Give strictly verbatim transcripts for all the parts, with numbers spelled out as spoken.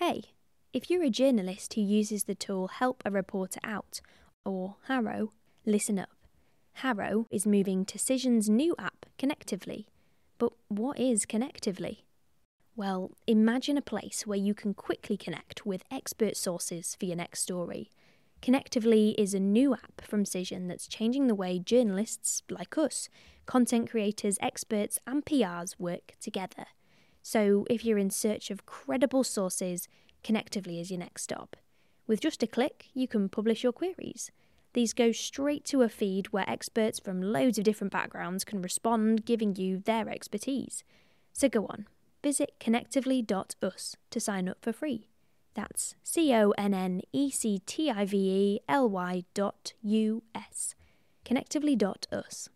Hey, if you're a journalist who uses the tool Help a Reporter Out, or Harrow, listen up. Harrow is moving to Cision's new app, Connectively. But what is Connectively? Well, imagine a place where you can quickly connect with expert sources for your next story. Connectively is a new app from Cision that's changing the way journalists, like us, content creators, experts and P Rs work together. So if you're in search of credible sources, Connectively is your next stop. With just a click, you can publish your queries. These go straight to a feed where experts from loads of different backgrounds can respond, giving you their expertise. So go on, visit connectively dot u s to sign up for free. That's C O N N E C T I V E L Y dot U S. connectively dot u s.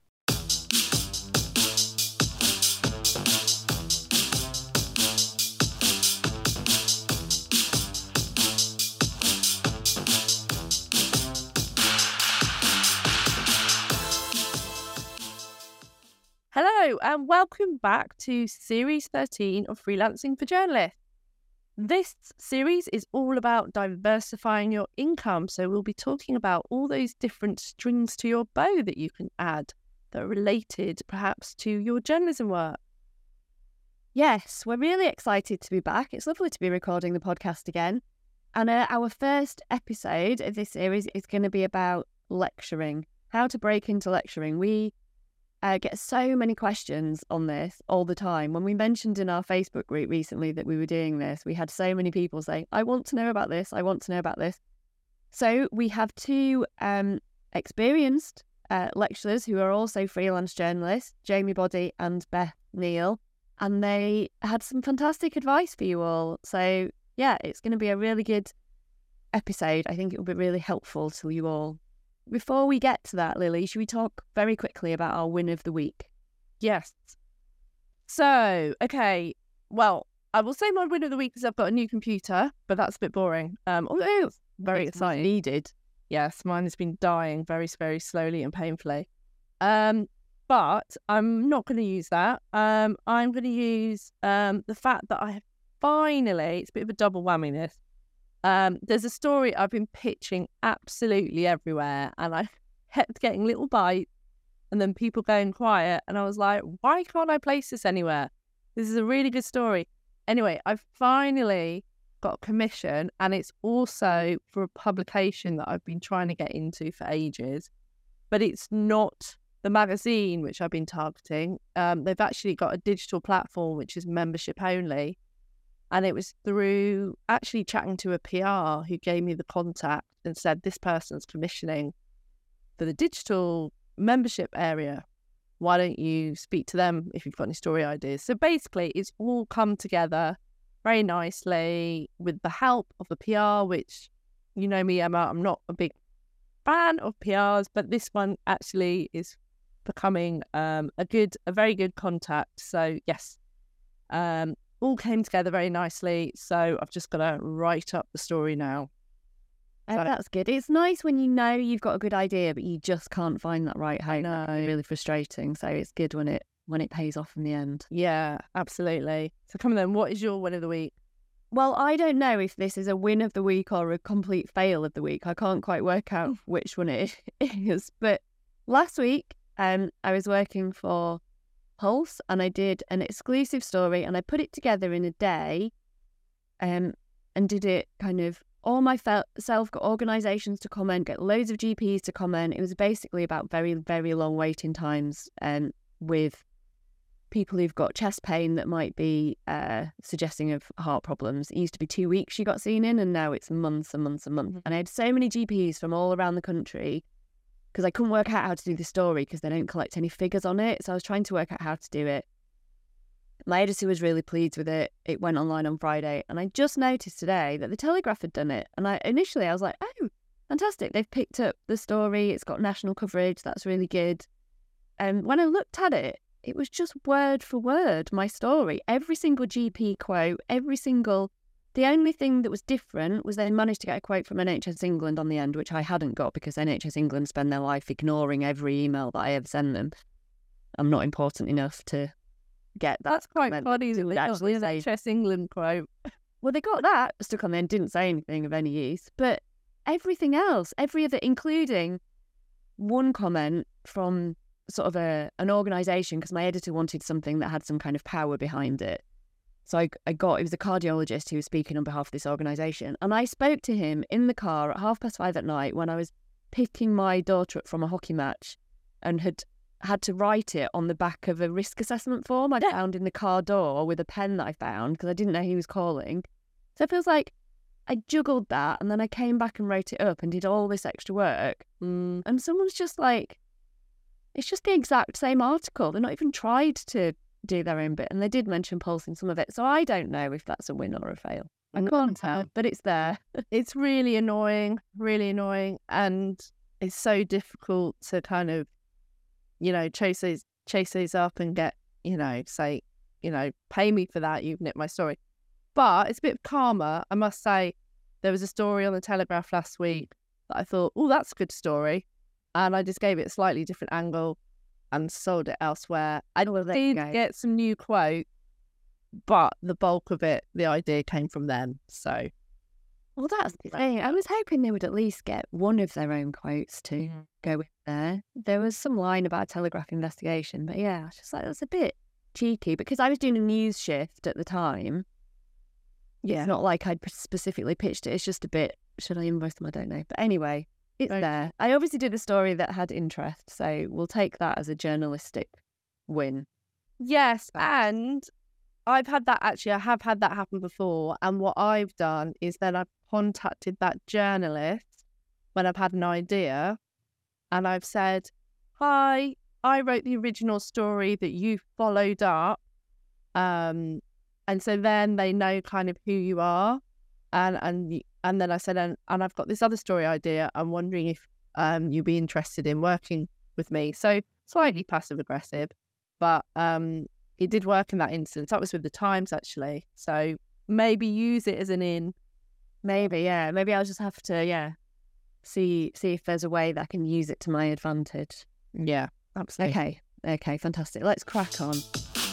Hello and welcome back to Series thirteen of Freelancing for Journalists. This series is all about diversifying your income, so we'll be talking about all those different strings to your bow that you can add that are related perhaps to your journalism work. Yes, we're really excited to be back. It's lovely to be recording the podcast again. And uh, our first episode of this series is going to be about lecturing, how to break into lecturing. We uh, get so many questions on this all the time. When we mentioned in our Facebook group recently that we were doing this, we had so many people saying, I want to know about this, I want to know about this. So we have two um, experienced uh, lecturers who are also freelance journalists, Jamie Boddy and Beth Neal, and they had some fantastic advice for you all. So yeah, it's going to be a really good episode. I think it will be really helpful to you all. Before we get to that, Lily, should we talk very quickly about our win of the week? Yes. So, okay, well, I will say my win of the week is I've got a new computer, but that's a bit boring. Um, although it's very It's exciting. needed. Yes, mine has been dying very, very slowly and painfully. Um, but I'm not going to use that. Um, I'm going to use um the fact that I have finally, it's a bit of a double whammy this. Um, there's a story I've been pitching absolutely everywhere, and I kept getting little bites and then people going quiet, and I was like, why can't I place this anywhere? This is a really good story. Anyway, I've finally got a commission, and it's also for a publication that I've been trying to get into for ages, but it's not the magazine which I've been targeting. Um, they've actually got a digital platform which is membership only. And it was through actually chatting to a P R who gave me the contact and said, this person's commissioning for the digital membership area. Why don't you speak to them if you've got any story ideas? So basically, it's all come together very nicely with the help of the P R, which, you know me, Emma, I'm not a big fan of P Rs, but this one actually is becoming um, a good, a very good contact. So yes, um, all came together very nicely, so I've just got to write up the story now. Uh, So- that's good. It's nice when you know you've got a good idea, but you just can't find that right home. know. It's really frustrating. So it's good when it when it pays off in the end. Yeah, absolutely. So come on then, what is your win of the week? Well, I don't know if this is a win of the week or a complete fail of the week. I can't quite work out which one it is. But last week, um, I was working for Pulse, and I did an exclusive story, and I put it together in a day, um, and did it kind of all myself, got organisations to comment, get loads of G Ps to comment. It was basically about very, very long waiting times, um, with people who've got chest pain that might be uh, suggesting of heart problems. It used to be two weeks you got seen in, and now it's months and months and months. And I had so many G Ps from all around the country, because I couldn't work out how to do the story because they don't collect any figures on it. So I was trying to work out how to do it. My editor was really pleased with it. It went online on Friday, and I just noticed today that the Telegraph had done it. And I initially I was like, oh, fantastic. They've picked up the story. It's got national coverage. That's really good. And when I looked at it, it was just word for word, my story. Every single G P quote, every single... The only thing that was different was they managed to get a quote from N H S England on the end, which I hadn't got because N H S England spend their life ignoring every email that I ever send them. I'm not important enough to get that. That's quite meant funny to that they got actually the say- N H S England quote. well, they got that stuck on there and didn't say anything of any use. But everything else, every other, including one comment from sort of a an organisation, because my editor wanted something that had some kind of power behind it. So I, I got, it was a cardiologist who was speaking on behalf of this organisation. And I spoke to him in the car at half past five at night when I was picking my daughter up from a hockey match and had had to write it on the back of a risk assessment form I'd found in the car door with a pen that I found because I didn't know he was calling. So it feels like I juggled that and then I came back and wrote it up and did all this extra work. Mm. And someone's just like, it's just the exact same article. They're not even tried to do their own bit. And they did mention pulsing some of it. So I don't know if that's a win or a fail. I can't tell, but it's there. It's really annoying, really annoying. And it's so difficult to kind of, you know, chase those, chase those up and get, you know, say, you know, pay me for that. You've nicked my story. But it's a bit of karma. I must say, there was a story on the Telegraph last week that I thought, oh, that's a good story. And I just gave it a slightly different angle and sold it elsewhere. I well, did get some new quotes, but the bulk of it, the idea came from them. So, well, that's the thing. I was hoping they would at least get one of their own quotes to mm. go with there. There was some line about Telegraph investigation, but yeah, I was just like, that's a bit cheeky because I was doing a news shift at the time. Yeah. It's not like I'd specifically pitched it. It's just a bit, should I invoice them? I don't know. But anyway, it's right there. I obviously did a story that had interest, so we'll take that as a journalistic win. Yes, and I've had that, actually, I have had that happen before. And what I've done is then I've contacted that journalist when I've had an idea and I've said, hi, I wrote the original story that you followed up. Um, and so then they know kind of who you are. And and and then I said, and, and I've got this other story idea. I'm wondering if um you'd be interested in working with me. So slightly passive aggressive, but um it did work in that instance. That was with the Times, actually. So maybe use it as an in. Maybe, yeah. Maybe I'll just have to, yeah, see see if there's a way that I can use it to my advantage. Yeah, absolutely. Okay, okay, fantastic. Let's crack on.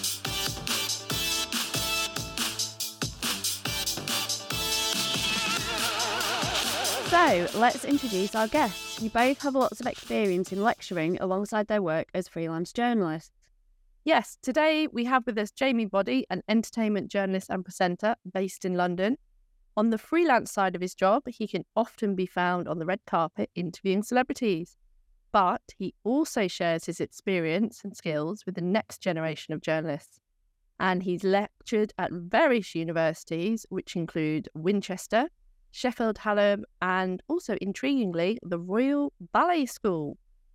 So let's introduce our guests, who both have lots of experience in lecturing alongside their work as freelance journalists. Yes, today we have with us Jamie Boddy, an entertainment journalist and presenter based in London. On the freelance side of his job, he can often be found on the red carpet interviewing celebrities. But he also shares his experience and skills with the next generation of journalists. And he's lectured at various universities, which include Winchester, Sheffield Hallam, and also, intriguingly, the Royal Ballet School.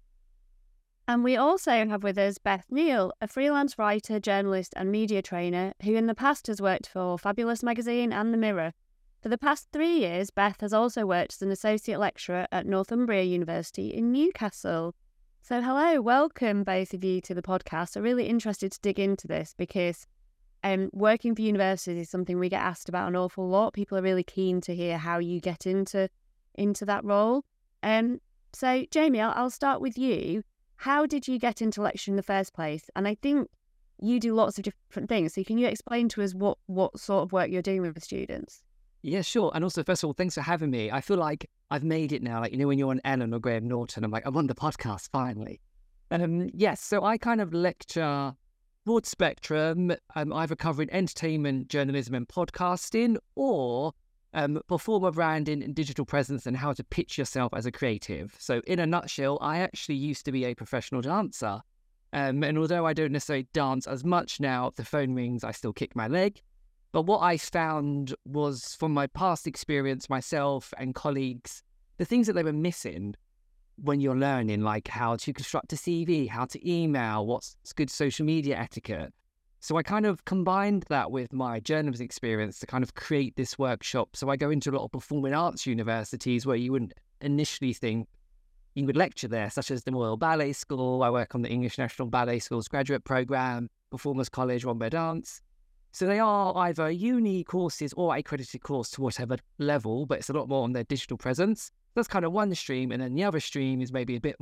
And we also have with us Beth Neal, a freelance writer, journalist and media trainer who in the past has worked for Fabulous magazine and The Mirror. For the past three years, Beth has also worked as an associate lecturer at Northumbria University in Newcastle. So hello, welcome both of you to the podcast. I'm really interested to dig into this because Um, working for universities is something we get asked about an awful lot. People are really keen to hear how you get into into that role. Um, so, Jamie, I'll, I'll start with you. How did you get into lecturing in the first place? And I think you do lots of different things. So can you explain to us what, what sort of work you're doing with the students? Yeah, sure. And also, first of all, thanks for having me. I feel like I've made it now. Like, you know, when you're on Ellen or Graham Norton, I'm like, I'm on the podcast, finally. Um, yes, so I kind of lecture broad spectrum, um, either covering entertainment, journalism and podcasting, or um, performer branding and digital presence and how to pitch yourself as a creative. So in a nutshell, I actually used to be a professional dancer. Um, and although I don't necessarily dance as much now, if the phone rings, I still kick my leg. But what I found was, from my past experience, myself and colleagues, the things that they were missing when you're learning, like how to construct a C V, how to email, what's good social media etiquette. So I kind of combined that with my journalism experience to kind of create this workshop. So I go into a lot of performing arts universities where you wouldn't initially think you would lecture there, such as the Royal Ballet School. I work on the English National Ballet School's graduate programme, Performers College, One Bear Dance. So they are either uni courses or accredited course to whatever level, but it's a lot more on their digital presence. That's kind of one stream, and then the other stream is maybe a bit more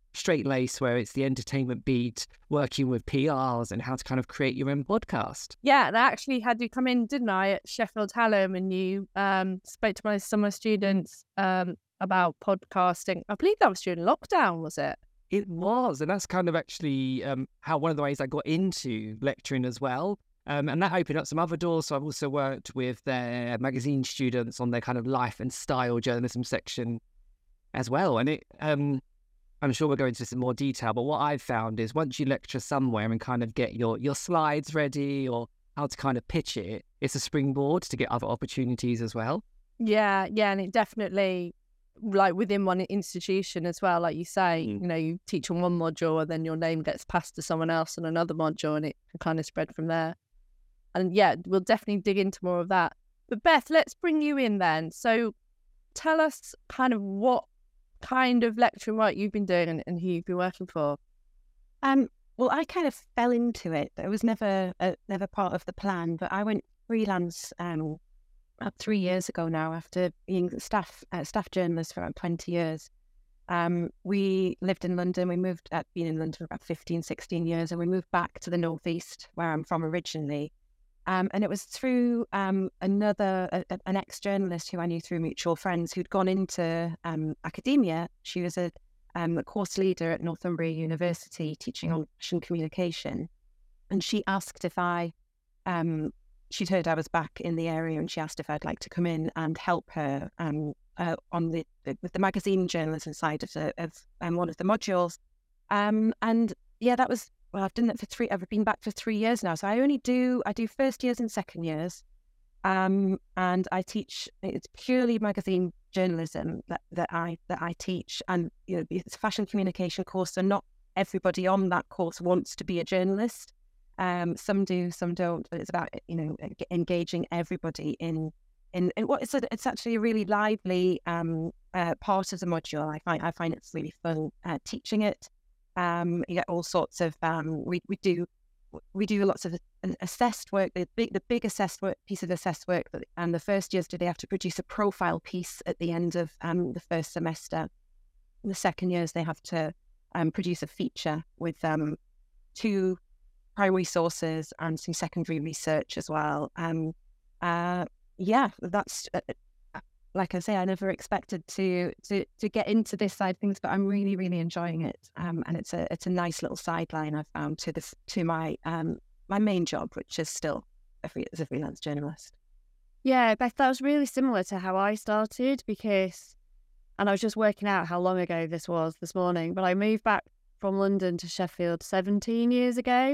straight lace where it's the entertainment beat, working with P Rs and how to kind of create your own podcast. Yeah, and I actually had you come in, didn't I, at Sheffield Hallam, and you um, spoke to my summer students um, about podcasting. I believe that was during lockdown, was it? It was, and that's kind of actually um, how one of the ways I got into lecturing as well. Um, and that opened up some other doors. So I've also worked with their magazine students on their kind of life and style journalism section as well. And it, um, I'm sure we'll go into this in more detail, but what I've found is once you lecture somewhere and kind of get your, your slides ready or how to kind of pitch it, it's a springboard to get other opportunities as well. Yeah, yeah, and it definitely, like within one institution as well, like you say, mm. you know, you teach on one module and then your name gets passed to someone else on another module and it can kind of spread from there. And yeah, we'll definitely dig into more of that. But Beth, let's bring you in then. So tell us kind of what kind of lecturing work you've been doing and, and who you've been working for. Um, well, I kind of fell into it. It was never uh, never part of the plan, but I went freelance um, about three years ago now after being staff uh, staff journalist for about twenty years. Um, we lived in London. We moved, at been in London for about fifteen, sixteen years, and we moved back to the Northeast where I'm from originally. Um, and it was through um, another, a, an ex-journalist who I knew through mutual friends who'd gone into um, academia. She was a, um, a course leader at Northumbria University teaching on fashion communication. And she asked if I, um, she'd heard I was back in the area and she asked if I'd like to come in and help her um, uh, on the, the, with the magazine journalism side of, the, of um, one of the modules. Um, and yeah, that was, well, I've done that for three, I've been back for three years now. So I only do, I do first years and second years. Um, and I teach, it's purely magazine journalism that, that I, that I teach. And, you know, it's a fashion communication course. So not everybody on that course wants to be a journalist. Um, some do, some don't, but it's about, you know, engaging everybody in, in, in what it's, a, it's actually a really lively, um, uh, part of the module. I find, I find it's really fun, uh, teaching it. Um, you get all sorts of, um, we, we do, we do lots of assessed work, the big, the big assessed work, piece of assessed work, that, and the first years do they have to produce a profile piece at the end of um, the first semester. In the second years, they have to um, produce a feature with um, two primary sources and some secondary research as well. Um, uh, yeah, that's, uh, like I say, I never expected to, to to get into this side of things, but I'm really, really enjoying it. Um, and it's a it's a nice little sideline I've found to this to my um my main job, which is still a free, as a freelance journalist. Yeah, Beth, that was really similar to how I started because, and I was just working out how long ago this was this morning, but I moved back from London to Sheffield seventeen years ago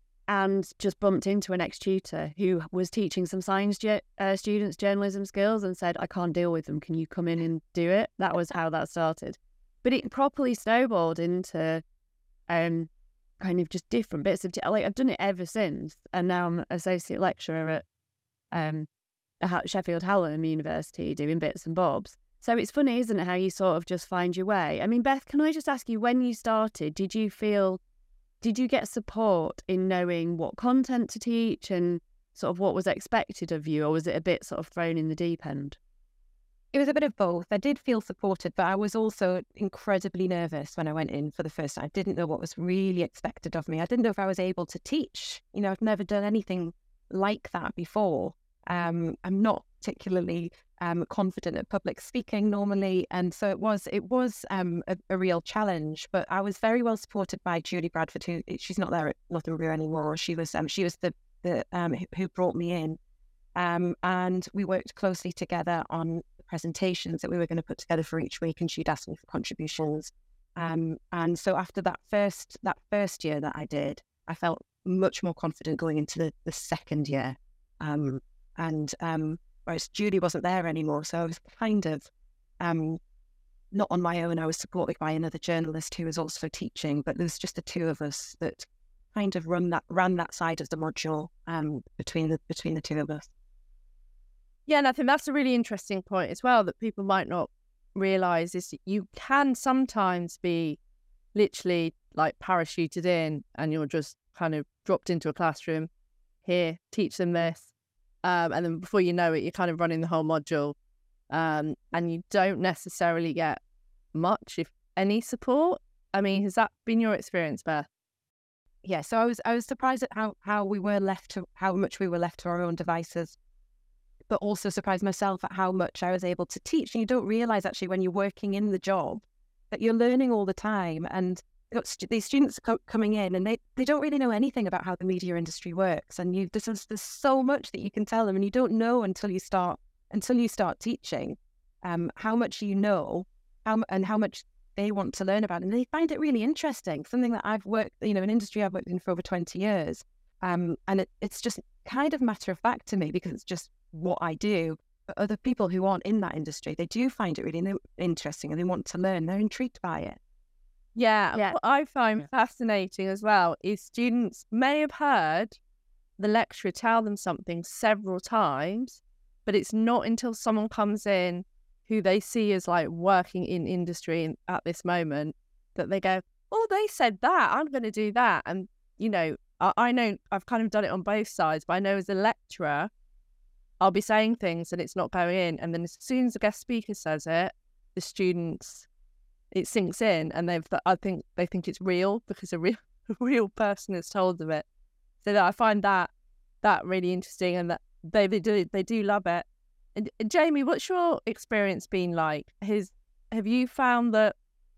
and just bumped into an ex-tutor who was teaching some science ge- uh, students journalism skills and said, I can't deal with them. Can you come in and do it? That was how that started. But it properly snowballed into um, kind of just different bits of, t- like I've done it ever since. And now I'm an associate lecturer at um, Sheffield Hallam University doing bits and bobs. So it's funny, isn't it, how you sort of just find your way? I mean, Beth, can I just ask you, when you started, did you feel... Did you get support in knowing what content to teach and sort of what was expected of you, or was it a bit sort of thrown in the deep end? It was a bit of both. I did feel supported, but I was also incredibly nervous when I went in for the first time. I didn't know what was really expected of me. I didn't know if I was able to teach. You know, I've never done anything like that before. Um, I'm not particularly um, confident at public speaking normally, and so it was it was um, a, a real challenge. But I was very well supported by Julie Bradford, who she's not there at Northumbria anymore. She was um, she was the the um, who brought me in, um, and we worked closely together on the presentations that we were going to put together for each week, and she'd ask me for contributions. Um, and so after that first that first year that I did, I felt much more confident going into the, the second year. Um, and um, whereas Julie wasn't there anymore, so I was kind of um, not on my own. I was supported by another journalist who was also teaching, but there was just the two of us that kind of run that ran that side of the module um, between the between the two of us. Yeah, and I think that's a really interesting point as well that people might not realise is you can sometimes be literally like parachuted in and you're just kind of dropped into a classroom, here, teach them this. Um, and then before you know it, you're kind of running the whole module, um, and you don't necessarily get much, if any, support. I mean, has that been your experience, Beth? Yeah, so I was I was surprised at how how we were left to how much we were left to our own devices, but also surprised myself at how much I was able to teach. And you don't realize actually when you're working in the job that you're learning all the time. And you've got st- these students co- coming in, and they, they don't really know anything about how the media industry works. And you there's, there's so much that you can tell them, and you don't know until you start until you start teaching um, how much you know, how m- and how much they want to learn about, and they find it really interesting. Something that I've worked, you know, an industry I've worked in for over twenty years, um, and it, it's just kind of matter of fact to me because it's just what I do. But other people who aren't in that industry, they do find it really interesting and they want to learn. They're intrigued by it. Yeah, Yeah. what I find fascinating as well is students may have heard the lecturer tell them something several times, but it's not until someone comes in who they see as like working in industry in, at this moment that they go, oh, they said that, I'm going to do that. And, you know, I, I know I've kind of done it on both sides, but I know as a lecturer, I'll be saying things and it's not going in. And then as soon as the guest speaker says it, the students, it sinks in and they've, I think they think it's real because a real, a real person has told them it. So that I find that, that really interesting, and that they, they do, they do love it. And Jamie, what's your experience been like? Has, have you found that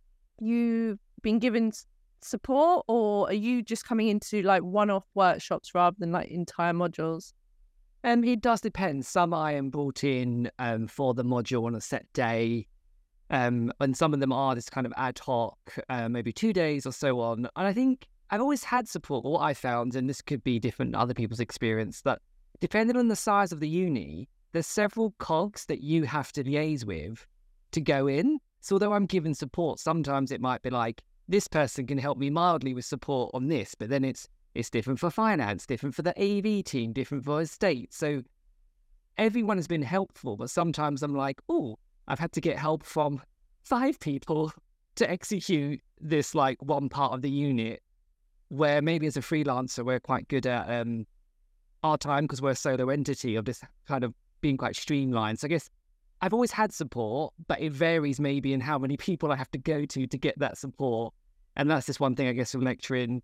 you've been given support, or are you just coming into like one-off workshops rather than like entire modules? Um, it does depend. Some I am brought in um, for the module on a set day, um, and some of them are this kind of ad hoc, uh, maybe two days or so on. And I think I've always had support. What I found, and this could be different to other people's experience, that depending on the size of the uni, there's several cogs that you have to liaise with to go in. So although I'm given support, sometimes it might be like, this person can help me mildly with support on this, but then it's it's different for finance, different for the A V team, different for estate. So everyone has been helpful, but sometimes I'm like, oh, I've had to get help from five people to execute this like one part of the unit, where maybe as a freelancer, we're quite good at um, our time because we're a solo entity of this kind of being quite streamlined. So I guess I've always had support, but it varies maybe in how many people I have to go to to get that support. And that's just one thing, I guess, from lecturing.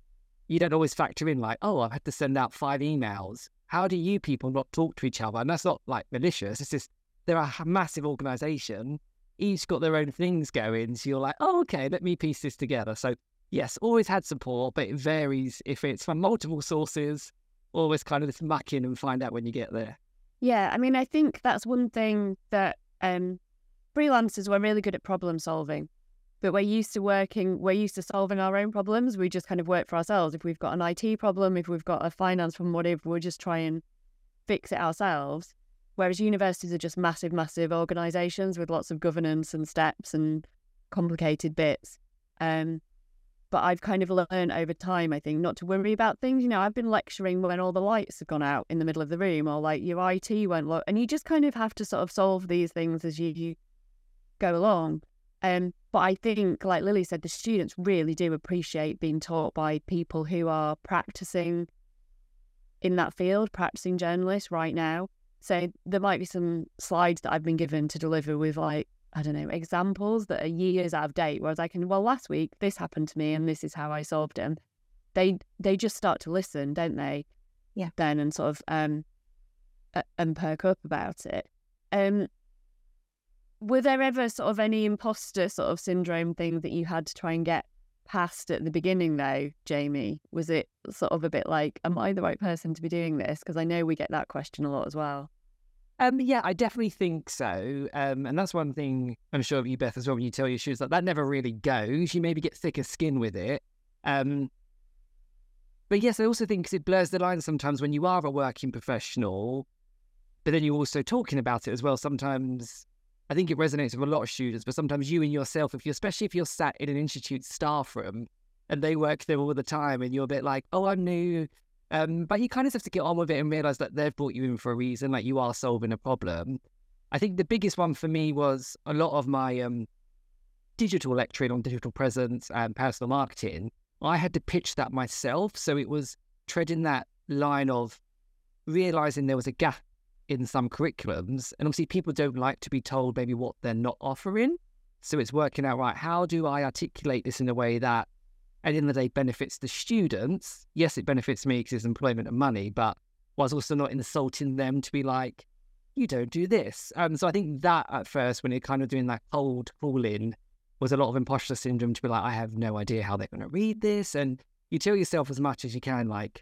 You don't always factor in like, oh, I've had to send out five emails. How do you people not talk to each other? And that's not like malicious. It's just they're a massive organisation. Each got their own things going. So you're like, oh, okay, let me piece this together. So yes, always had support, but it varies if it's from multiple sources. Always kind of just muck in and find out when you get there. Yeah, I mean, I think that's one thing that um, freelancers were really good at problem solving, but we're used to working, we're used to solving our own problems. We just kind of work for ourselves. If we've got an I T problem, if we've got a finance problem, whatever, we'll just try and fix it ourselves. Whereas universities are just massive, massive organisations with lots of governance and steps and complicated bits. Um, But I've kind of learned over time, I think, not to worry about things. You know, I've been lecturing when all the lights have gone out in the middle of the room, or like your I T won't look, and you just kind of have to sort of solve these things as you, you go along. Um, but I think, like Lily said, the students really do appreciate being taught by people who are practicing in that field, practicing journalists right now. So there might be some slides that I've been given to deliver with like, I don't know, examples that are years out of date, whereas I can, well, last week this happened to me and this is how I solved it. They they just start to listen, don't they? Yeah. Then and sort of um uh, and perk up about it. Um, were there ever sort of any imposter sort of syndrome thing that you had to try and get past at the beginning though, Jamie? Was it sort of a bit like, am I the right person to be doing this? Because I know we get that question a lot as well. Um, yeah, I definitely think so. Um, and that's one thing I'm sure of you, Beth, as well, when you tell your shoes that that never really goes. You maybe get thicker skin with it. Um, but yes, I also think 'cause it blurs the line sometimes when you are a working professional, but then you're also talking about it as well. Sometimes I think it resonates with a lot of students, but sometimes you and yourself, if you're, especially if you're sat in an institute staff room and they work there all the time and you're a bit like, oh, I'm new. Um, but you kind of have to get on with it and realise that they've brought you in for a reason, like you are solving a problem. I think the biggest one for me was a lot of my um, digital lecturing on digital presence and personal marketing. I had to pitch that myself. So it was treading that line of realising there was a gap in some curriculums. And obviously people don't like to be told maybe what they're not offering. So it's working out, right, how do I articulate this in a way that at the end of the day benefits the students? Yes, it benefits me because it's employment and money, but was also not insulting them to be like, you don't do this. Um, so I think that at first, when you're kind of doing that cold calling, was a lot of imposter syndrome to be like, I have no idea how they're going to read this. And you tell yourself as much as you can, like,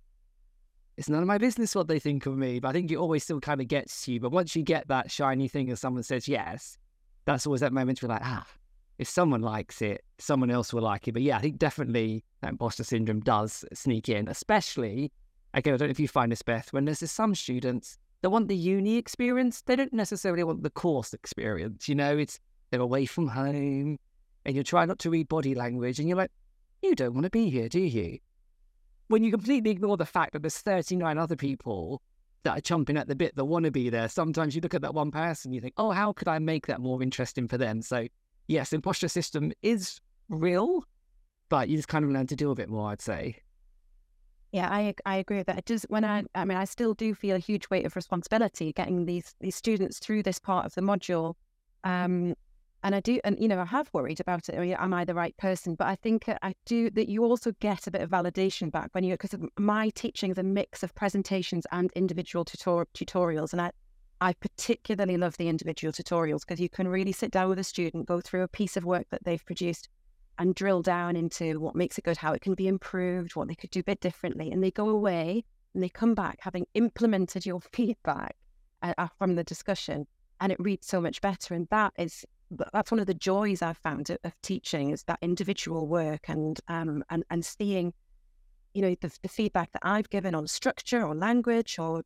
it's none of my business what they think of me. But I think it always still kind of gets to you. But once you get that shiny thing and someone says yes, that's always that moment to be like, ah, if someone likes it, someone else will like it. But yeah, I think definitely that imposter syndrome does sneak in, especially, again, I don't know if you find this, Beth, when there's some students that want the uni experience, they don't necessarily want the course experience. You know, it's they're away from home and you're trying not to read body language and you're like, you don't want to be here, do you? When you completely ignore the fact that there's thirty-nine other people that are chomping at the bit that want to be there, sometimes you look at that one person and you think, oh, how could I make that more interesting for them? So yes, imposter system is real, but you just kind of learn to deal with it more, I'd say. Yeah, I I agree with that. It does when I I mean I still do feel a huge weight of responsibility getting these these students through this part of the module, um, and I do and you know I have worried about it. I mean, am I the right person? But I think I do that. You also get a bit of validation back when you because my teaching is a mix of presentations and individual tutor, tutorials, and I I particularly love the individual tutorials because you can really sit down with a student, go through a piece of work that they've produced, and drill down into what makes it good, how it can be improved, what they could do a bit differently. And they go away and they come back having implemented your feedback uh, from the discussion, and it reads so much better. And that is, that's one of the joys I've found of, of teaching is that individual work and um and, and seeing, you know, the, the feedback that I've given on structure or language or,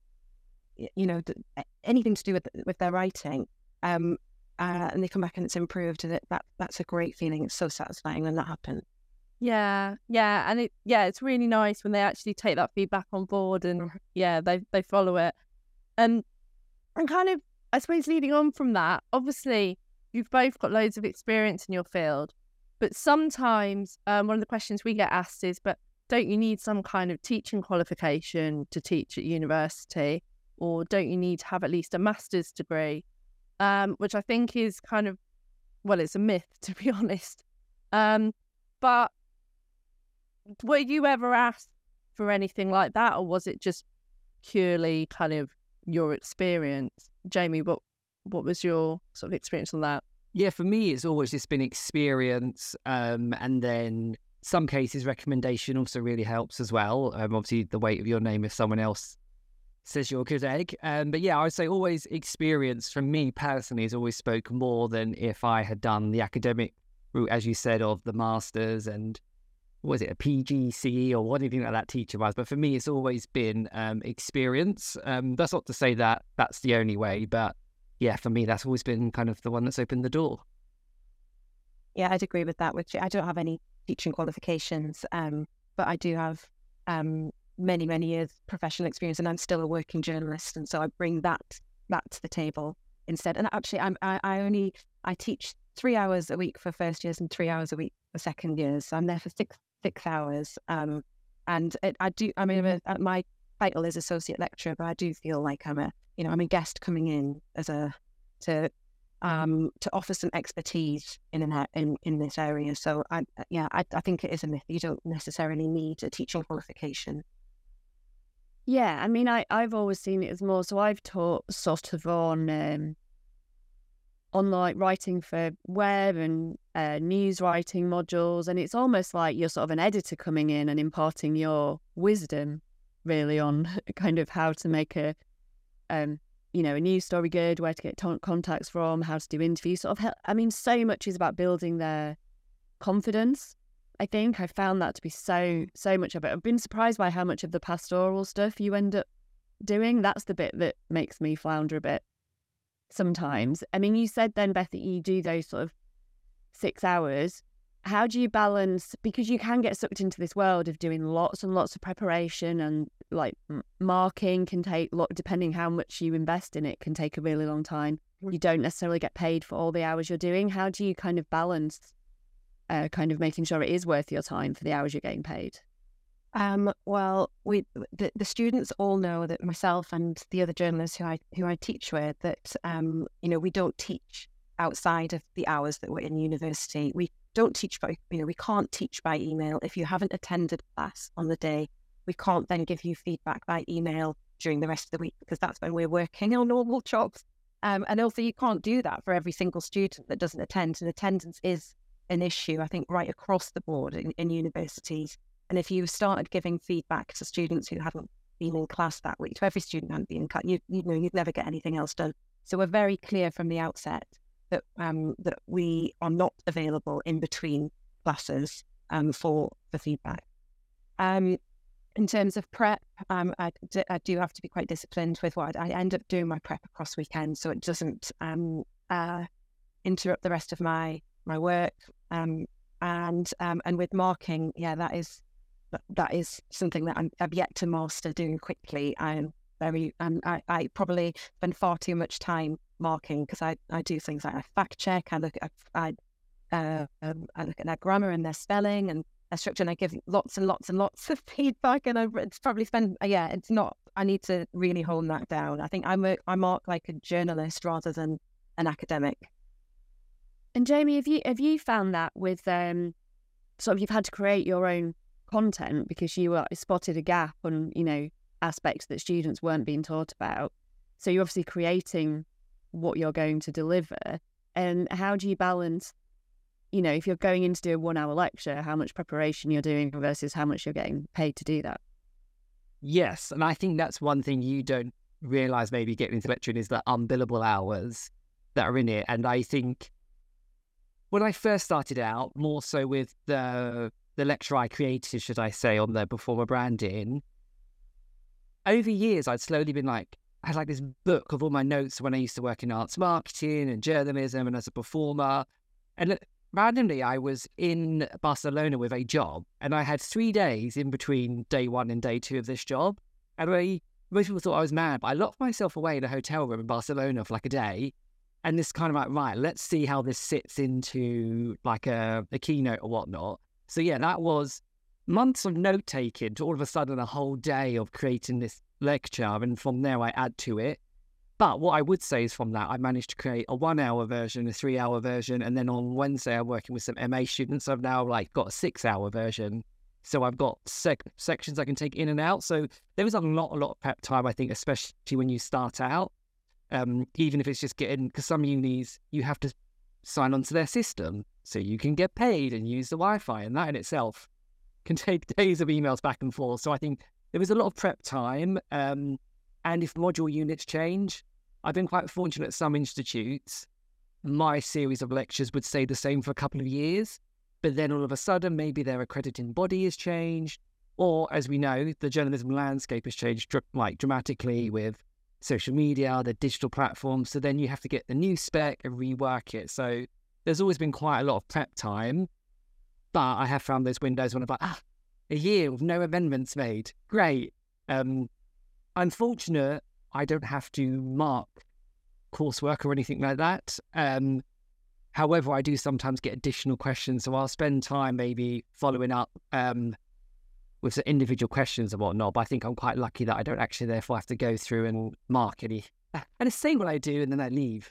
you know, the, anything to do with with their writing. Um, Uh, and they come back and it's improved, and it, that that's a great feeling. It's so satisfying when that happens. Yeah, yeah, and it yeah, it's really nice when they actually take that feedback on board and yeah, they they follow it. Um, and kind of, I suppose, leading on from that, obviously you've both got loads of experience in your field, but sometimes um, one of the questions we get asked is, but don't you need some kind of teaching qualification to teach at university, or don't you need to have at least a master's degree? Um, which I think is kind of, well, it's a myth, to be honest. Um, but were you ever asked for anything like that, or was it just purely kind of your experience? Jamie, what what was your sort of experience on that? Yeah, for me, it's always just been experience, um, and then some cases recommendation also really helps as well. Um, obviously, the weight of your name if someone else says you're a good egg. Um, but yeah, I would say always experience from me personally has always spoke more than if I had done the academic route, as you said, of the masters and was it a P G C E or what anything like that teacher was. But for me, it's always been um, experience. Um, that's not to say that that's the only way, but yeah, for me, that's always been kind of the one that's opened the door. Yeah, I'd agree with that. Which I don't have any teaching qualifications, um, but I do have um, many, many years professional experience, and I'm still a working journalist, and so I bring that that to the table instead. And actually, I'm, I I only I teach three hours a week for first years and three hours a week for second years. So I'm there for six six hours, um, and it, I do. I mean, a, my title is associate lecturer, but I do feel like I'm a you know I'm a guest coming in as a to. Um, to offer some expertise in an, in in this area. So I yeah I, I think it is a myth. You don't necessarily need a teaching qualification. Yeah, I mean, I, I've always seen it as more, so I've taught sort of on um, on like writing for web and uh, news writing modules, and it's almost like you're sort of an editor coming in and imparting your wisdom really on kind of how to make a um you know, a news story good, where to get t- contacts from, how to do interviews, sort of help. I mean, so much is about building their confidence. I think I found that to be so, so much of it. I've been surprised by how much of the pastoral stuff you end up doing. That's the bit that makes me flounder a bit sometimes. I mean, you said then, Beth, that you do those sort of six hours. How do you balance, because you can get sucked into this world of doing lots and lots of preparation, and like marking can take, depending how much you invest in it, can take a really long time. You don't necessarily get paid for all the hours you're doing. How do you kind of balance uh, kind of making sure it is worth your time for the hours you're getting paid? Um, well, we the, the students all know that myself and the other journalists who I who I teach with, that um, you know we don't teach outside of the hours that we're in university. We don't teach by, you know, we can't teach by email. If you haven't attended class on the day, we can't then give you feedback by email during the rest of the week, because that's when we're working on normal jobs. Um, and also you can't do that for every single student that doesn't attend. And attendance is an issue, I think, right across the board in, in universities. And if you started giving feedback to students who hadn't been in class that week, to every student who hadn't been in class, you, you know, you'd never get anything else done. So we're very clear from the outset that um, that we are not available in between classes um, for for feedback. Um, in terms of prep, um, I, d- I do have to be quite disciplined with what I, I end up doing my prep across weekends, so it doesn't um, uh, interrupt the rest of my my work. Um, and um, and with marking, yeah, that is that is something that I'm, I've yet to master doing quickly. I'm very, um, I, I probably spend far too much time marking, because I, I do things like I fact check, I look at I, uh, um, I look at their grammar and their spelling and their structure, and I give lots and lots and lots of feedback. And I it's probably spend uh, yeah, it's not. I need to really hone that down. I think I'm a, I mark like a journalist rather than an academic. And Jamie, have you have you found that with um, sort of you've had to create your own content because you uh, spotted a gap on, you know, aspects that students weren't being taught about. So you're obviously creating what you're going to deliver. And how do you balance, you know, if you're going in to do a one hour lecture, how much preparation you're doing versus how much you're getting paid to do that? Yes. And I think that's one thing you don't realise maybe getting into lecturing is the unbillable hours that are in it. And I think when I first started out, more so with the the lecture I created, should I say, on the performer branding, over years I'd slowly been like, I had like this book of all my notes when I used to work in arts marketing and journalism and as a performer. And randomly I was in Barcelona with a job, and I had three days in between day one and day two of this job. And I, most people thought I was mad, but I locked myself away in a hotel room in Barcelona for like a day. And this kind of like, right, let's see how this sits into like a, a keynote or whatnot. So yeah, that was months of note taking to all of a sudden a whole day of creating this lecture. And from there I add to it. But what I would say is from that, I managed to create a one hour version, a three hour version. And then on Wednesday, I'm working with some M A students. I've now like got a six hour version. So I've got sec- sections I can take in and out. So there was a lot, a lot of prep time, I think, especially when you start out. Um, even if it's just getting, because some unis, you have to sign onto their system so you can get paid and use the Wi-Fi, and that in itself can take days of emails back and forth. So I think there was a lot of prep time. Um, and if module units change, I've been quite fortunate at some institutes, my series of lectures would stay the same for a couple of years, but then all of a sudden maybe their accrediting body has changed, or as we know, the journalism landscape has changed dr- like dramatically with social media, the digital platforms. So then you have to get the new spec and rework it. So there's always been quite a lot of prep time, but I have found those windows when I'm like, ah, a year with no amendments made. Great. Um, I'm fortunate I don't have to mark coursework or anything like that. Um, however, I do sometimes get additional questions. So I'll spend time maybe following up um, with the individual questions and whatnot, but I think I'm quite lucky that I don't actually therefore have to go through and mark any. And it's say what I do and then I leave.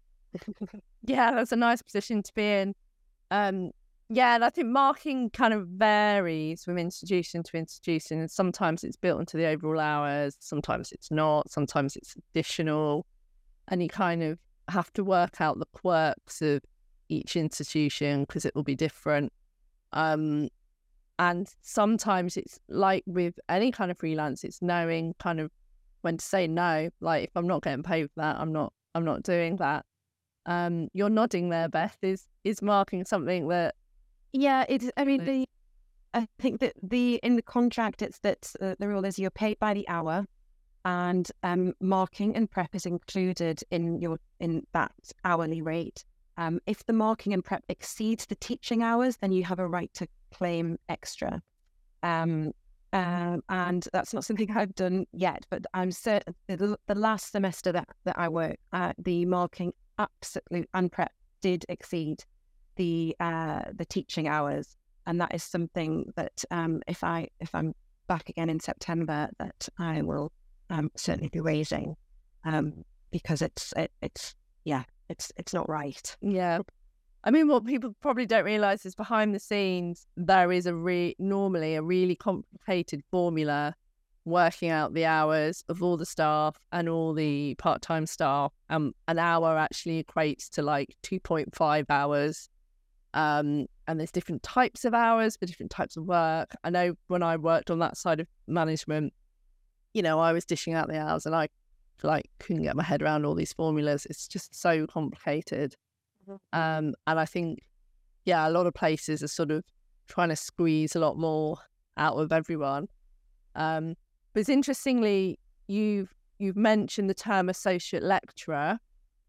Yeah, that's a nice position to be in. Um, yeah, and I think marking kind of varies from institution to institution. And sometimes it's built into the overall hours, sometimes it's not, sometimes it's additional. And you kind of have to work out the quirks of each institution because it will be different. Um, And sometimes it's like with any kind of freelance, it's knowing kind of when to say no. Like if I'm not getting paid for that, I'm not I'm not doing that. Um, you're nodding there, Beth. Is is marking something that? Yeah, it's. I mean, the I think that the in the contract it's that uh, the rule is you're paid by the hour, and um, marking and prep is included in your in that hourly rate. Um, if the marking and prep exceeds the teaching hours, then you have a right to claim extra. Um, um, and that's not something I've done yet, but I'm certain the, the last semester that, that I worked, uh, the marking absolutely and prep did exceed the uh, the teaching hours. And that is something that um, if I if I'm back again in September, that I will um, certainly be raising um, because it's it, it's yeah it's it's not right. Yeah. I mean, what people probably don't realise is behind the scenes, there is a re- normally a really complicated formula working out the hours of all the staff and all the part-time staff. Um, an hour actually equates to like two point five hours. Um, and there's different types of hours for different types of work. I know when I worked on that side of management, you know, I was dishing out the hours and I like couldn't get my head around all these formulas. It's just so complicated. Um, and I think, yeah, a lot of places are sort of trying to squeeze a lot more out of everyone. Um, but it's interestingly, you've you've mentioned the term associate lecturer,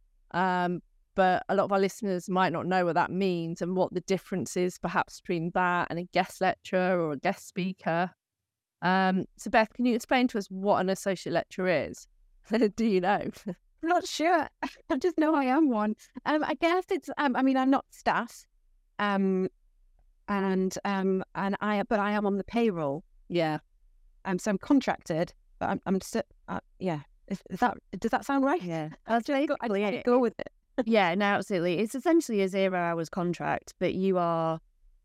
um, but a lot of our listeners might not know what that means and what the difference is perhaps between that and a guest lecturer or a guest speaker. Um, so Beth, can you explain to us what an associate lecturer is? Do you know? I'm not sure. I just know I am one. Um, I guess it's. Um, I mean, I'm not staff, um, and um, and I. But I am on the payroll. Yeah. Um, so I'm contracted, but I'm. I'm still. Uh, yeah. Is, is that? Does that sound right? Yeah, I'll just go, I'd basically it. go with it. Yeah, no, absolutely. It's essentially a zero hours contract, but you are,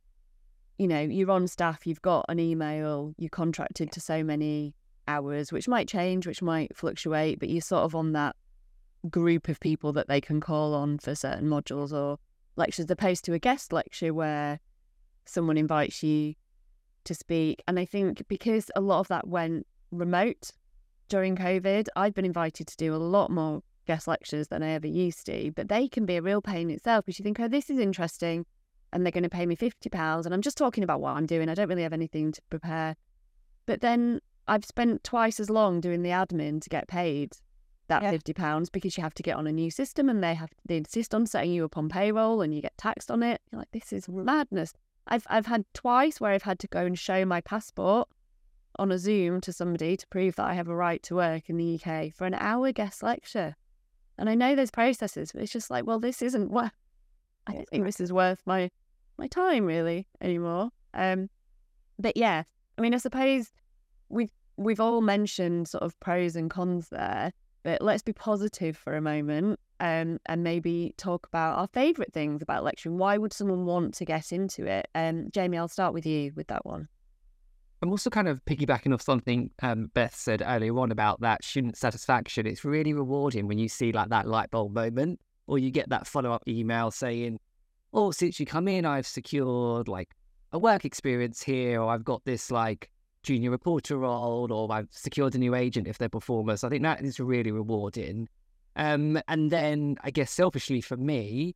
you know, you're on staff, you've got an email, you're contracted to so many hours, which might change, which might fluctuate, but you're sort of on that group of people that they can call on for certain modules or lectures, opposed to a guest lecture where someone invites you to speak. And I think because a lot of that went remote during COVID, I've been invited to do a lot more guest lectures than I ever used to, but they can be a real pain itself because you think, oh, this is interesting and they're going to pay me fifty pounds and I'm just talking about what I'm doing. I don't really have anything to prepare. But then I've spent twice as long doing the admin to get paid that Yeah. fifty pounds because you have to get on a new system and they have they insist on setting you up on payroll and you get taxed on it. You're like, this is madness. I've I've had twice where I've had to go and show my passport on a Zoom to somebody to prove that I have a right to work in the U K for an hour guest lecture. And I know there's processes, but it's just like, well, this isn't what I don't think this is worth my my time really anymore. Um, but yeah, I mean, I suppose we've we've all mentioned sort of pros and cons there, but let's be positive for a moment, um, and maybe talk about our favourite things about lecturing. Why would someone want to get into it? Um, Jamie, I'll start with you with that one. I'm also kind of piggybacking off something um, Beth said earlier on about that student satisfaction. It's really rewarding when you see like that light bulb moment, or you get that follow-up email saying, oh, since you come in, I've secured like a work experience here, or I've got this like junior reporter role, or I've secured a new agent if they're performers. I think that is really rewarding. Um, and then I guess selfishly for me,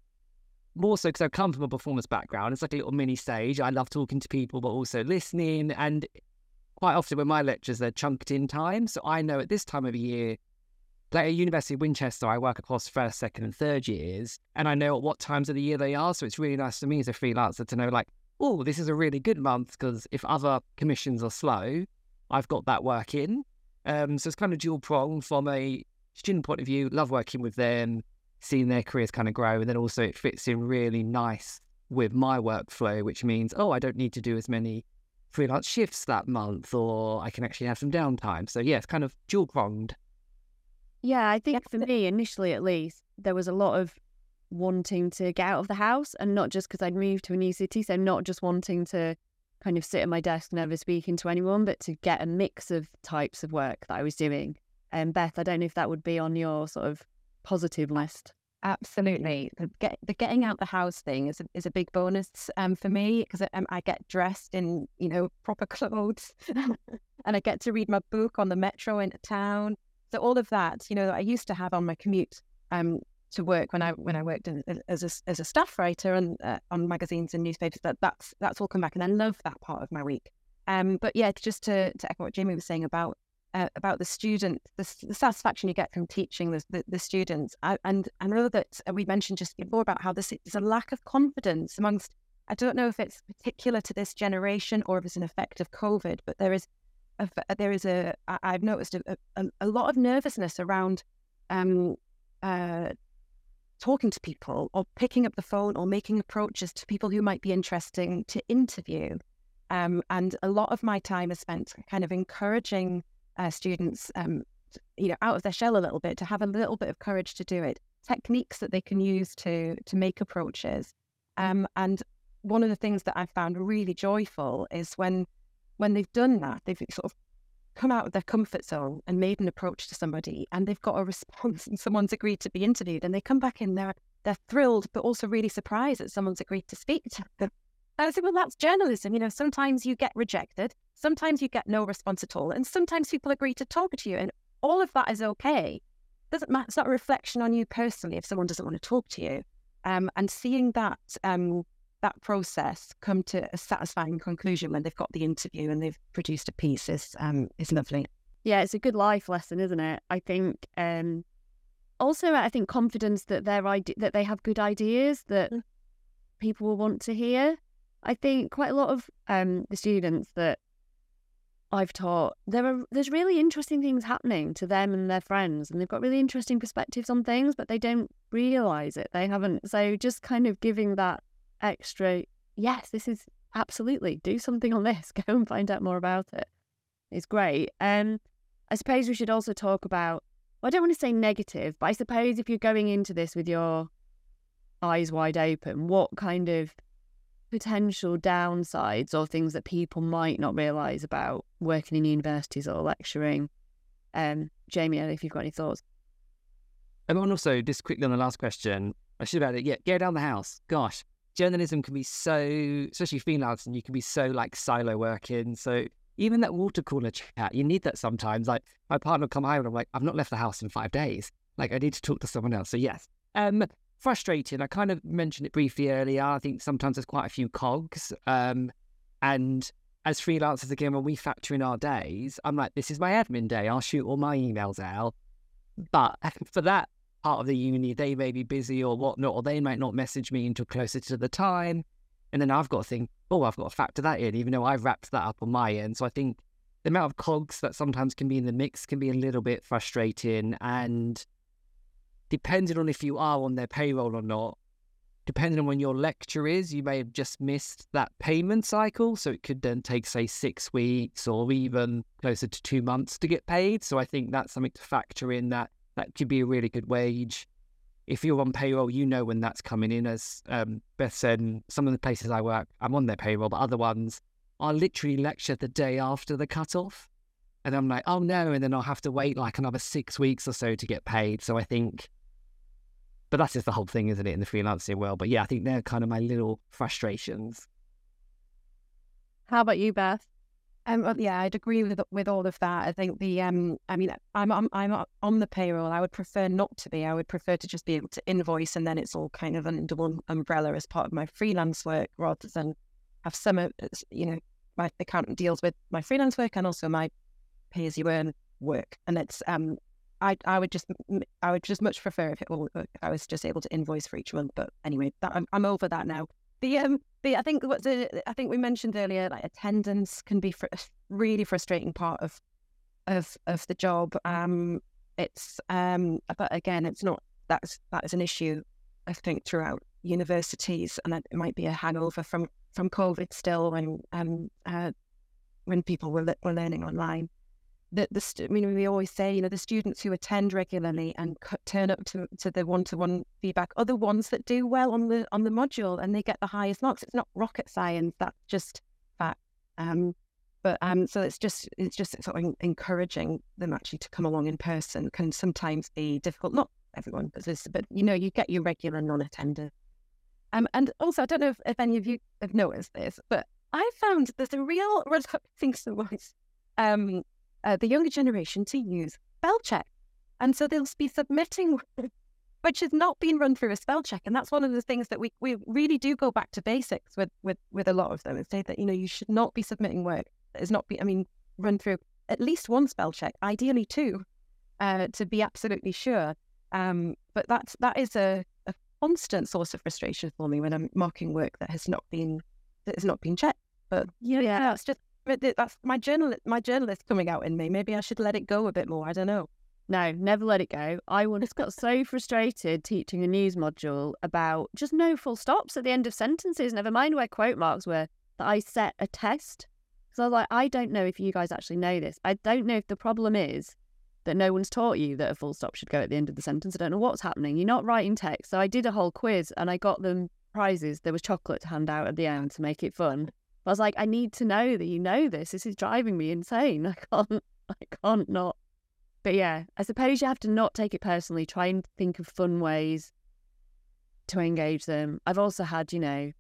more so because I come from a performance background, it's like a little mini stage. I love talking to people, but also listening. And quite often when my lectures, they're chunked in time. So I know at this time of year, like at University of Winchester, I work across first, second and third years. And I know at what times of the year they are. So it's really nice for me as a freelancer to know like, oh, this is a really good month because if other commissions are slow, I've got that work in. Um, so it's kind of dual pronged from a student point of view, love working with them, seeing their careers kind of grow, and then also it fits in really nice with my workflow, which means, oh, I don't need to do as many freelance shifts that month, or I can actually have some downtime. So yeah, it's kind of dual-pronged. Yeah, I think for me, initially at least, there was a lot of wanting to get out of the house, and not just because I'd moved to a new city, so not just wanting to kind of sit at my desk never speaking to anyone, but to get a mix of types of work that I was doing. And Beth, I don't know if that would be on your sort of positive list. Absolutely. The, get, the getting out the house thing is a, is a big bonus um, for me because um, I get dressed in, you know, proper clothes and I get to read my book on the metro into town. So all of that, you know, I used to have on my commute um, to work when I when I worked in, as a as a staff writer and uh, on magazines and newspapers. That that's that's all come back, and I love that part of my week. Um, but yeah, just to, to echo what Jamie was saying about. Uh, about the student, the, the satisfaction you get from teaching the, the, the students. I, and I know that we mentioned just before about how this is a lack of confidence amongst, I don't know if it's particular to this generation or if it's an effect of COVID, but there is a, there is a, I've noticed a, a, a lot of nervousness around um, uh, talking to people or picking up the phone or making approaches to people who might be interesting to interview. Um, and a lot of my time is spent kind of encouraging Uh, students, um, you know, out of their shell a little bit, to have a little bit of courage to do it. techniques that they can use to to make approaches. Um, and one of the things that I found really joyful is when when they've done that, they've sort of come out of their comfort zone and made an approach to somebody, and they've got a response, and someone's agreed to be interviewed, and they come back in there, they're thrilled, but also really surprised that someone's agreed to speak to them. And I said, well, that's journalism. You know, sometimes you get rejected, sometimes you get no response at all, and sometimes people agree to talk to you, and all of that is okay. Doesn't matter. It's not a reflection on you personally if someone doesn't want to talk to you. Um, and seeing that um, that process come to a satisfying conclusion when they've got the interview and they've produced a piece is um, is lovely. Yeah, it's a good life lesson, isn't it? I think. Um, also, I think confidence that their ide- that they have good ideas that mm. people will want to hear. I think quite a lot of um, the students that I've taught, there are there's really interesting things happening to them and their friends, and they've got really interesting perspectives on things, but they don't realise it. They haven't. So just kind of giving that extra, yes, this is absolutely, do something on this, go and find out more about it, is great. Um, I suppose we should also talk about, well, I don't want to say negative, but I suppose if you're going into this with your eyes wide open, what kind of potential downsides or things that people might not realise about working in universities or lecturing? Um, Jamie, I don't know if you've got any thoughts. And also, just quickly on the last question, I should have it. Yeah, get down the house. Gosh, journalism can be so, especially freelancing, you can be so like silo working. So even that water cooler chat, you need that sometimes. Like my partner will come home and I'm like, I've not left the house in five days. Like I need to talk to someone else. So yes, um, frustrating. I kind of mentioned it briefly earlier. I think sometimes there's quite a few cogs. Um, and as freelancers, again, when we factor in our days, I'm like, this is my admin day. I'll shoot all my emails out. But for that part of the uni, they may be busy or whatnot, or they might not message me until closer to the time. And then I've got to think, oh, I've got to factor that in, even though I've wrapped that up on my end. So I think the amount of cogs that sometimes can be in the mix can be a little bit frustrating. And depending on if you are on their payroll or not, depending on when your lecture is, you may have just missed that payment cycle. So it could then take, say, six weeks or even closer to two months to get paid. So I think that's something to factor in, that that could be a really good wage. If you're on payroll, you know when that's coming in. As um, Beth said, some of the places I work, I'm on their payroll, but other ones, I'll literally lecture the day after the cutoff. And I'm like, oh no, and then I'll have to wait like another six weeks or so to get paid. So I think, but that's just the whole thing, isn't it, in the freelancing world? But yeah, I think they're kind of my little frustrations. How about you, Beth? Um, well, yeah, I'd agree with with all of that. I think the um, I mean, I'm I'm I'm on the payroll. I would prefer not to be. I would prefer to just be able to invoice, and then it's all kind of under one umbrella as part of my freelance work, rather than have some, you know, my accountant deals with my freelance work and also my pay as you earn work. And it's um, I I would just I would just much prefer if it all if I was just able to invoice for each month. But anyway, that, I'm I'm over that now. The um, the I think what the I think we mentioned earlier, like attendance can be fr- a really frustrating part of of of the job. Um, it's um, but again, it's not that's that is an issue, I think, throughout universities, and it might be a hangover from from COVID still, when um uh, when people were were learning online. The, the st- I mean, we always say, you know, the students who attend regularly and c- turn up to, to the one-to-one feedback are the ones that do well on the on the module, and they get the highest marks. It's not rocket science; that's just fact. Um, but um, so it's just it's just sort of encouraging them actually to come along in person can sometimes be difficult. Not everyone does this, but you know, you get your regular non-attender. Um, and also, I don't know if, if any of you have noticed this, but I found there's a real reluctance towards um. Uh, the younger generation to use spell check. And so they'll be submitting, which has not been run through a spell check. And that's one of the things that we, we really do go back to basics with, with, with a lot of them, and say that, you know, you should not be submitting work that is not be, I mean, run through at least one spell check, ideally two, uh, to be absolutely sure. Um, but that's, that is a, a constant source of frustration for me when I'm marking work that has not been, that has not been checked. But yeah, yeah, that's just, that's my journal, my journalist coming out in me. Maybe I should let it go a bit more. I don't know. No, never let it go. I once got so frustrated teaching a news module about just no full stops at the end of sentences, never mind where quote marks were, that I set a test. Because I was like, I don't know if you guys actually know this. I don't know if the problem is that no one's taught you that a full stop should go at the end of the sentence. I don't know what's happening. You're not writing text. So I did a whole quiz and I got them prizes. There was chocolate to hand out at the end to make it fun. I was like, I need to know that you know this. This is driving me insane. I can't, I can't not. But yeah, I suppose you have to not take it personally. Try and think of fun ways to engage them. I've also had, you know,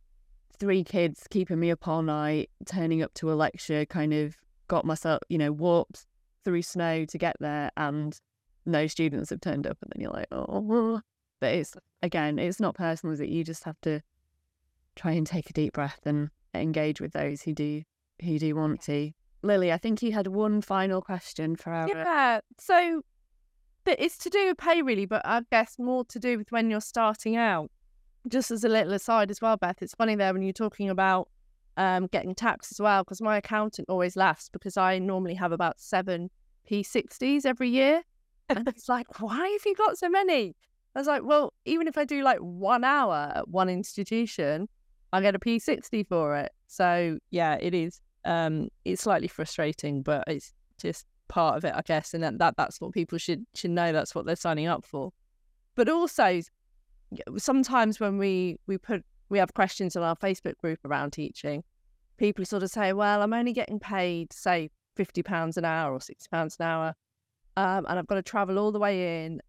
three kids keeping me up all night, turning up to a lecture, kind of got myself, you know, walked through snow to get there, and no students have turned up. And then you're like, oh, but it's, again, it's not personal, is it? You just have to try and take a deep breath and engage with those who do, who do want to. Lily, I think you had one final question for our... Yeah, so but it's to do with pay really, but I guess more to do with when you're starting out. Just as a little aside as well, Beth, it's funny there when you're talking about um, getting tax as well, because my accountant always laughs because I normally have about seven P sixties every year. And it's like, why have you got so many? I was like, well, even if I do like one hour at one institution, I get a P sixty for it. So yeah, it is. Um, it's slightly frustrating, but it's just part of it, I guess. And that, that that's what people should should know. That's what they're signing up for. But also, sometimes when we we put we have questions in our Facebook group around teaching, people sort of say, well, I'm only getting paid, say, fifty pounds an hour or sixty pounds an hour, um, and I've got to travel all the way in,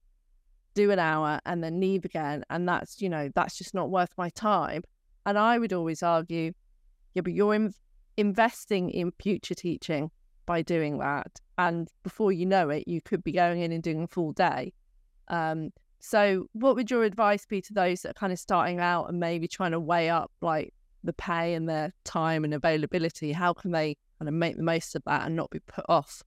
do an hour, and then leave again, and that's, you know, that's just not worth my time. And I would always argue, yeah, but you're in, investing in future teaching by doing that, and before you know it, you could be going in and doing a full day. Um, So what would your advice be to those that are kind of starting out and maybe trying to weigh up like the pay and their time and availability? How can they kind of make the most of that and not be put off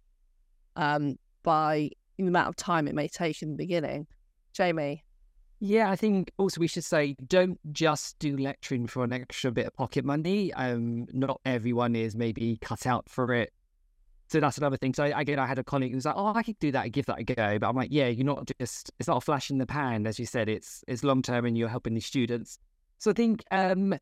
um, by the amount of time it may take in the beginning? Jamie? Yeah, I think also we should say, don't just do lecturing for an extra bit of pocket money. Um, not everyone is maybe cut out for it. So that's another thing. So again, I had a colleague who was like, oh, I could do that and give that a go. But I'm like, yeah, you're not just, it's not a flash in the pan. As you said, it's it's long-term and you're helping the students. So I think um,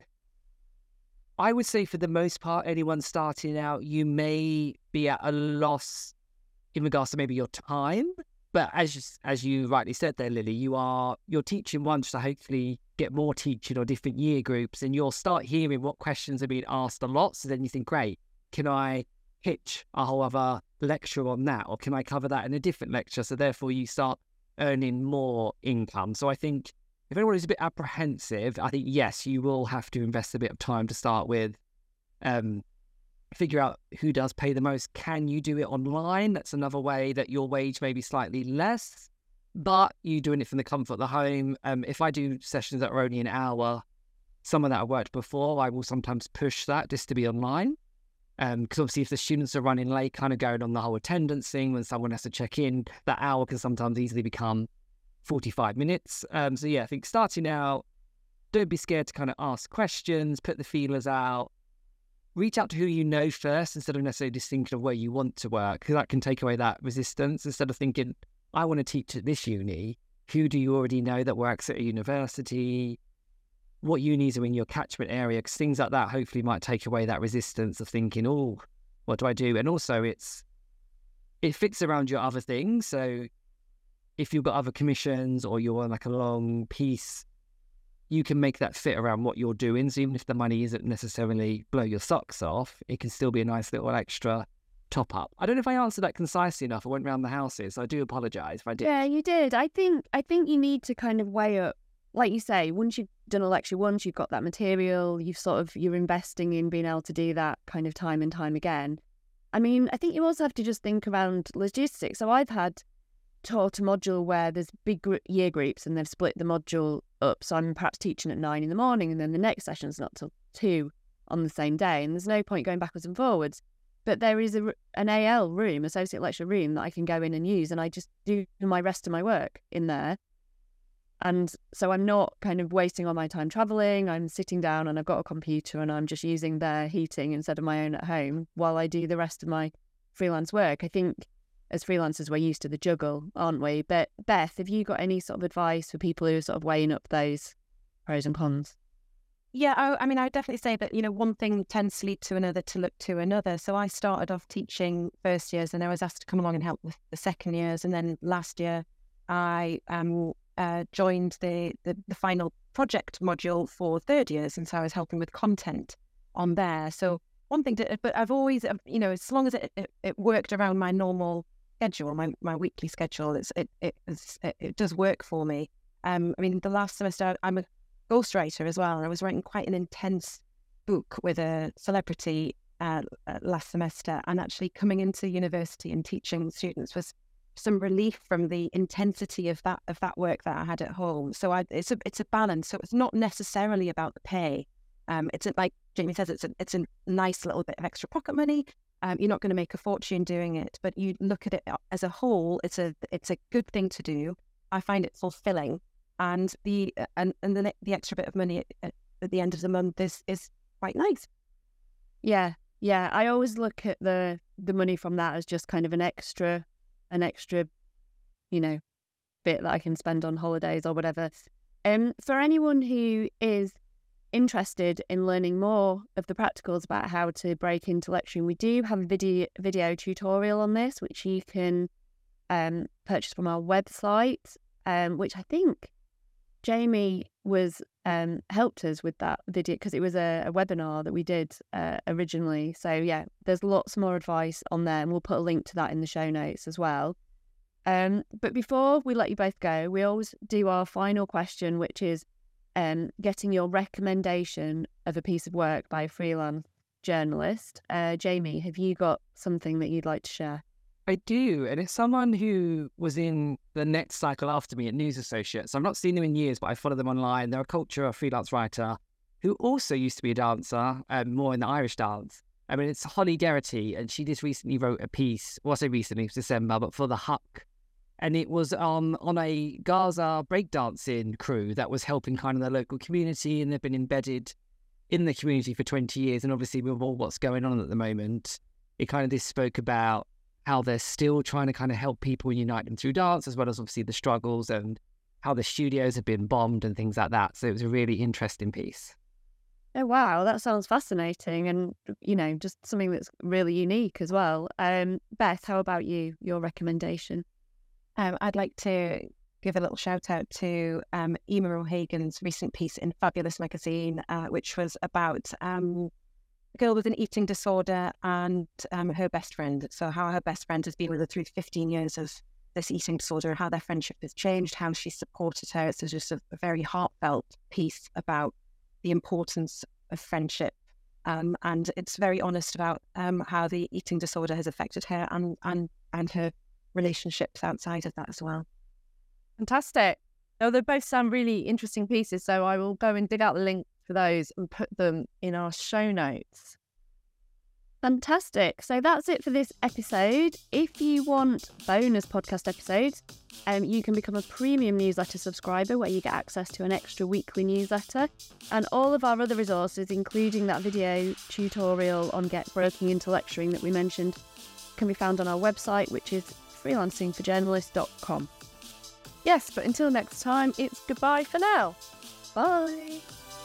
I would say for the most part, anyone starting out, you may be at a loss in regards to maybe your time. But as you, as you rightly said there, Lily, you are, you're teaching once to hopefully get more teaching or different year groups, and you'll start hearing what questions are being asked a lot. So then you think, great, can I pitch a whole other lecture on that, or can I cover that in a different lecture? So therefore you start earning more income. So I think if anyone is a bit apprehensive, I think yes, you will have to invest a bit of time to start with. Um, figure out who does pay the most. Can you do it online? That's another way that your wage may be slightly less, but you doing it from the comfort of the home. Um, if I do sessions that are only an hour, someone that I worked before, I will sometimes push that just to be online. Um, because obviously if the students are running late, kind of going on the whole attendance thing, when someone has to check in, that hour can sometimes easily become forty-five minutes. Um, so yeah, I think starting out, don't be scared to kind of ask questions, put the feelers out, reach out to who you know first instead of necessarily just thinking of where you want to work, because that can take away that resistance. Instead of thinking, I want to teach at this uni, who do you already know that works at a university? What unis are in your catchment area? Because things like that hopefully might take away that resistance of thinking, oh, what do I do? And also it's, it fits around your other things. So if you've got other commissions or you're on like a long piece, you can make that fit around what you're doing. So even if the money isn't necessarily blow your socks off, it can still be a nice little extra top up. I don't know if I answered that concisely enough. I went around the houses, so I do apologise if I did. Yeah, you did. I think I think you need to kind of weigh up, like you say, once you've done a lecture once, you've got that material, you've sort of, you're investing in being able to do that kind of time and time again. I mean, I think you also have to just think around logistics. So I've had taught a module where there's big gr- year groups and they've split the module up. So I'm perhaps teaching at nine in the morning and then the next session's not till two on the same day. And there's no point going backwards and forwards. But there is a, an A L room, associate lecture room, that I can go in and use, and I just do my rest of my work in there. And so I'm not kind of wasting all my time travelling. I'm sitting down and I've got a computer and I'm just using their heating instead of my own at home while I do the rest of my freelance work. I think as freelancers, we're used to the juggle, aren't we? But Beth, have you got any sort of advice for people who are sort of weighing up those pros and cons? Yeah, I, I mean, I would definitely say that, you know, one thing tends to lead to another to look to another. So I started off teaching first years and I was asked to come along and help with the second years. And then last year I um, uh, joined the, the, the final project module for third years. And so I was helping with content on there. So one thing, to, but I've always, you know, as long as it, it, it worked around my normal schedule, my, my weekly schedule, it's, it, it, it's, it, it does work for me. Um, I mean, the last semester, I'm a ghostwriter as well, and I was writing quite an intense book with a celebrity uh, uh, last semester, and actually coming into university and teaching students was some relief from the intensity of that of that work that I had at home. So I, it's a it's a balance. So it's not necessarily about the pay. Um, it's a, like Jamie says, it's a it's a nice little bit of extra pocket money. Um, you're not going to make a fortune doing it, but you look at it as a whole. It's a it's a good thing to do. I find it fulfilling. And the and, and the the extra bit of money at, at the end of the month is is quite nice. Yeah, yeah. I always look at the the money from that as just kind of an extra, an extra, you know, bit that I can spend on holidays or whatever. Um, for anyone who is interested in learning more of the practicals about how to break into lecturing, we do have a video video tutorial on this, which you can um purchase from our website, um, which I think Jamie was um, helped us with that video because it was a, a webinar that we did uh, originally. So yeah, there's lots more advice on there, and we'll put a link to that in the show notes as well. Um, but before we let you both go, we always do our final question, which is um, getting your recommendation of a piece of work by a freelance journalist. Uh, Jamie, have you got something that you'd like to share? I do, and it's someone who was in the next cycle after me at News Associates. I've not seen them in years, but I follow them online. They're a culture freelance writer who also used to be a dancer, um, more in the Irish dance. I mean, it's Holly Geraghty, and she just recently wrote a piece, well, I say recently, it was December, but for The Huck. And it was um, on a Gaza breakdancing crew that was helping kind of the local community, and they've been embedded in the community for twenty years. And obviously with all what's going on at the moment, it kind of just spoke about how they're still trying to kind of help people and unite them through dance, as well as obviously the struggles and how the studios have been bombed and things like that. So it was a really interesting piece. Oh, wow. That sounds fascinating. And, you know, just something that's really unique as well. Um, Beth, how about you, your recommendation? Um, I'd like to give a little shout out to um, Emer O'Hagan's recent piece in Fabulous magazine, uh, which was about um, a girl with an eating disorder and um, her best friend. So how her best friend has been with her through fifteen years of this eating disorder, how their friendship has changed, how she supported her. It's just a, a very heartfelt piece about the importance of friendship. Um, and it's very honest about um, how the eating disorder has affected her and, and, and her relationships outside of that as well. Fantastic. Oh, they both sound really interesting pieces, so I will go and dig out the link for those and put them in our show notes. Fantastic. So that's it for this episode. If you want bonus podcast episodes, um, you can become a premium newsletter subscriber where you get access to an extra weekly newsletter and all of our other resources, including that video tutorial on get breaking into lecturing that we mentioned, can be found on our website, which is freelancing for journalists dot com. Yes, but until next time, it's goodbye for now. Bye.